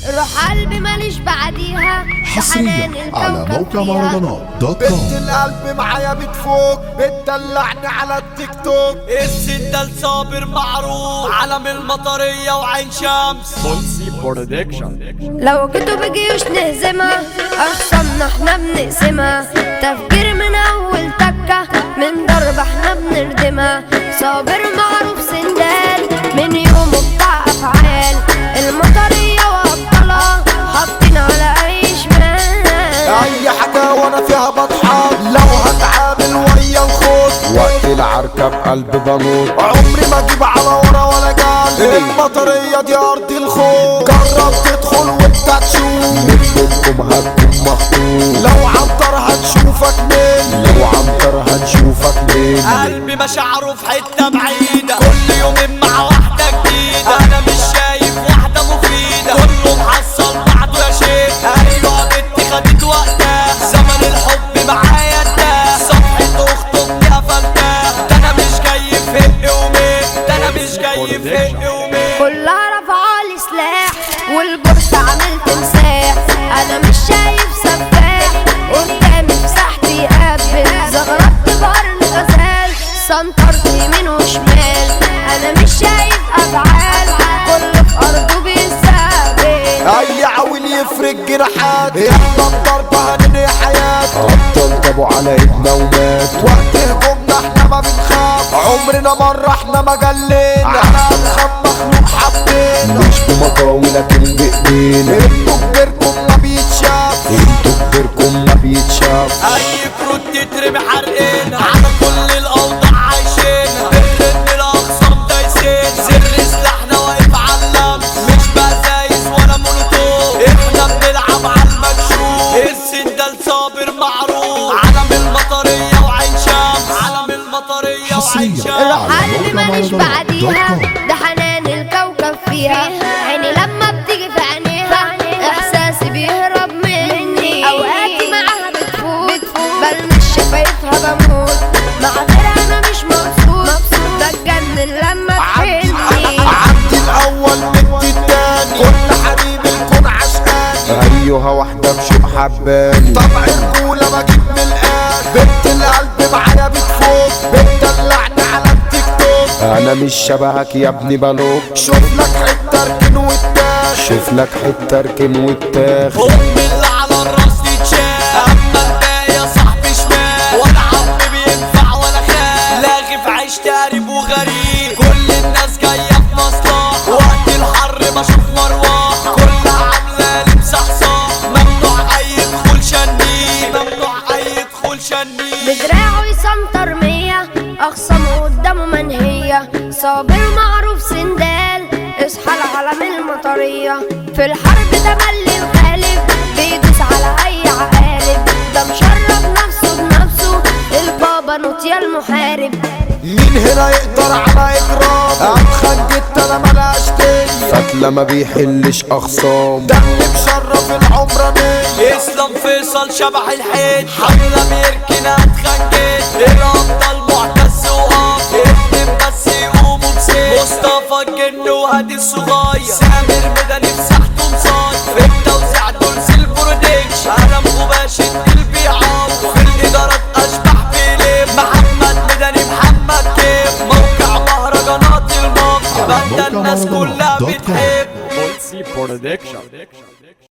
روح قلبي ماليش بعديها حصريا على موقع مهرجانات دوت بنت كوم. القلب معايا بتفوق بتدلعني على التيك توك. السندال صابر معروف علم المطرية وعين شمس بولسي برودكشن. لو جيتوا بجيوش نهزمها أخصامنا احنا بنقسمها. تفجير من أول تكة من ضرب احنا بنردمها. صابر معروف سندال من يومه بتاع أفعال. المطرية وأبطالها حاطين على أي شمال. اي حاجة وانا فيها بضحك لو هتعامل ويا الخوض. وقت العركة بقلب بنوط عمري ما اجيب على ورا ولا جال. المطرية دي ارض الخوف جرب تدخل وانت تشوف. منكم هتكون مخطوط لو عنتر هنشوفك مين. لو عنتر هنشوفك مين. قلبي مشاعره في حتة بعيدة كل يوم مع واحدة جديدة. أنا مش شايف واحدة مفيدة كله محصل بعضه يا شيخ. أيوة بنتي خدت وقتها زمن الحب معايا انتهى. صفحة أخته قفلتها ده أنا مش جاي في هق وميت. ده أنا مش جاي في هق وميت. كلها رفعالي سلاح والبورصة عامل تمساح. أنا مش شايف سفاح قدامي مساحتي يقبل. زغرطت بقرن غزال سنطرت يمين وشمال. أنا مش شايف أفعال كله في أرضه بيستقبل. اي عويل يفرق جناحات احنا الضربة هننهي حياة. ابطال جابوا على ايدنا ومات. وقت هجومنا احنا ما بنخاف عمرنا مرة احنا ما جلينا. على ادخل مخلوق حبينا مش بمطاوي لكن بايدينا. انتوا كبيركم ما بيتشاف. انتوا كبيركم ما بيتشاف. أي كروت تترمي حرقنا على كل الأوضاع عايشينها. بنرن الأخصام دايسين سر سلاحنا واقف علم مش بزايز ولا مولوتوف. احنا بنلعب على المكشوف. السندال صابر معروف علم المطرية وعين شمس. علم المطرية وعين حصريا شمس. روح قلبي ماليش بعديها ده حنان الكوكب فيها. عيني لما بتيجي في عينيها احساسي بيهرب مني. اوقاتي معاها بتفوت بلمس شفايفها بموت. مع غيرها انا مش مبسوط بتجنن لما تحني. عندي الاول مدي التاني كل حبيب الكون عشقاني. ايوها واحدة بشوق حباني طبع الرجولة بجيب من الآخر. بنت القلب معايا بتفوق بتدلعني على التيك توك. انا مش شبهك يا ابني بلوك. شوف لك حتة اركن واتاخ. شوف لك حتة اركن واتاخ. أمي اللي على الراس تتشاف. أما الباقي يا صاحبي شمال ولا عم بينفع ولا خال. لاغي في عيش تقريب وغريب كل الناس جاية في مصلحة. وقت الحر بشوف مروحة كلها عاملة لبس حصان. ممنوع أي دخول شنيع. ممنوع أي دخول شنيع. بدراعه يسنطر 100 أخصامه قدامه منهية. صابر معروف سندال اصحى العالم المطرية. في الحرب ده ملي وغالب بيدوس على أي عقالب. ده مشرف نفسه بنفسه البابا نوتيا المحارب. مين هنا يقدر على اجرام. اتخن جدا انا ملهاش تاني. فتلة ما بيحلش اخصام. ده اللي مشرف العمرانية. اسلام فيصل شبح الحيط حملة بيركنها اتخنجت. الأبطال معتز وقف اتنين بس يقوموا بسيط. مصطفى الجن وهادي الصغير سامر مدني في ساحته مصاير. في التوزيع دول سيلبرودكشن. أنا مباشر قلبي عاوز في الإدارات أشبح بليم. محمد مدني محمد كيف موقع مهرجانات المصر. على بدا الناس موقع كلها مهرجانات دوت كوم. بتحب بولسي برودكشن.